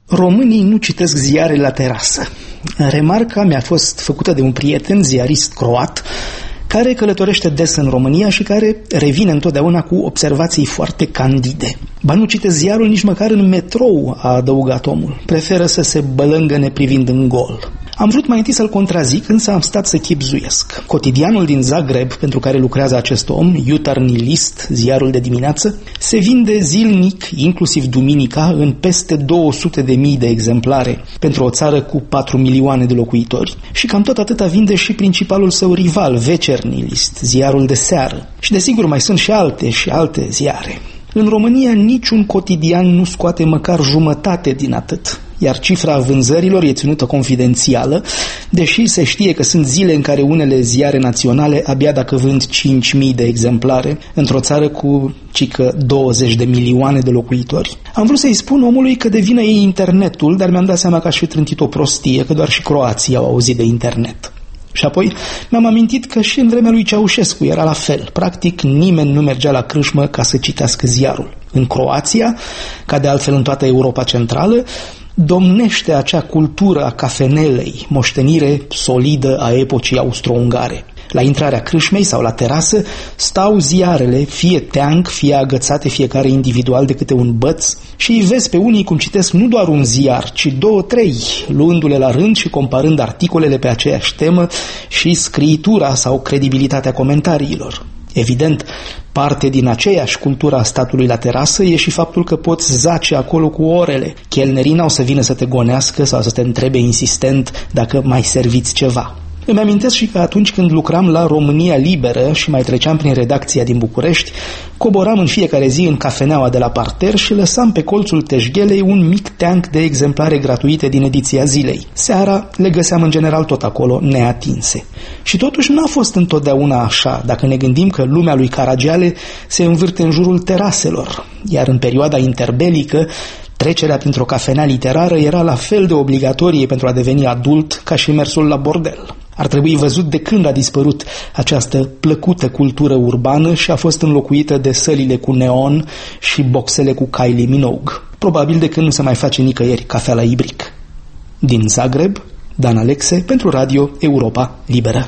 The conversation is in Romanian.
Românii nu citesc ziare la terasă. Remarca mi-a fost făcută de un prieten ziarist croat care călătorește des în România și care revine întotdeauna cu observații foarte candide. Ba nu citesc ziarul nici măcar în metrou, a adăugat omul. Preferă să se bălângăne privind în gol. Am vrut mai întâi să-l contrazic, însă am stat să chibzuiesc. Cotidianul din Zagreb, pentru care lucrează acest om, Jutarnji list, ziarul de dimineață, se vinde zilnic, inclusiv duminica, în peste 200.000 de exemplare, pentru o țară cu 4 milioane de locuitori. Și cam tot atâta vinde și principalul său rival, Večernji list, ziarul de seară. Și desigur mai sunt și alte ziare. În România niciun cotidian nu scoate măcar jumătate din atât, iar cifra vânzărilor e ținută confidențială, deși se știe că sunt zile în care unele ziare naționale abia dacă vând 5.000 de exemplare, într-o țară cu cică 20 de milioane de locuitori. Am vrut să-i spun omului că de vină e internetul, dar mi-am dat seama că aș fi trântit o prostie, că doar și croații au auzit de internet. Și apoi mi-am amintit că și în vremea lui Ceaușescu era la fel. Practic nimeni nu mergea la crâșmă ca să citească ziarul. În Croația, ca de altfel în toată Europa Centrală, domnește acea cultură a cafenelei, moștenire solidă a epocii austro-ungare. La intrarea crâșmei sau la terasă stau ziarele, fie teanc, fie agățate fiecare individual de câte un băț, și îi vezi pe unii cum citesc nu doar un ziar, ci 2-3, luându-le la rând și comparând articolele pe aceeași temă și scriitura sau credibilitatea comentariilor. Evident, parte din aceeași cultură a statului la terasă e și faptul că poți zace acolo cu orele. Chelnerii n-au să vină să te gonească sau să te întrebe insistent dacă mai serviți ceva. Îmi amintesc și că atunci când lucram la România Liberă și mai treceam prin redacția din București, coboram în fiecare zi în cafeneaua de la parter și lăsam pe colțul teșghelei un mic teanc de exemplare gratuite din ediția zilei. Seara le găseam în general tot acolo, neatinse. Și totuși n-a fost întotdeauna așa, dacă ne gândim că lumea lui Caragiale se învârte în jurul teraselor, iar în perioada interbelică trecerea printr-o cafenea literară era la fel de obligatorie pentru a deveni adult ca și mersul la bordel. Ar trebui văzut de când a dispărut această plăcută cultură urbană și a fost înlocuită de sălile cu neon și boxele cu Kylie Minogue. Probabil de când nu se mai face nicăieri cafea la ibric. Din Zagreb, Dan Alexe pentru Radio Europa Liberă.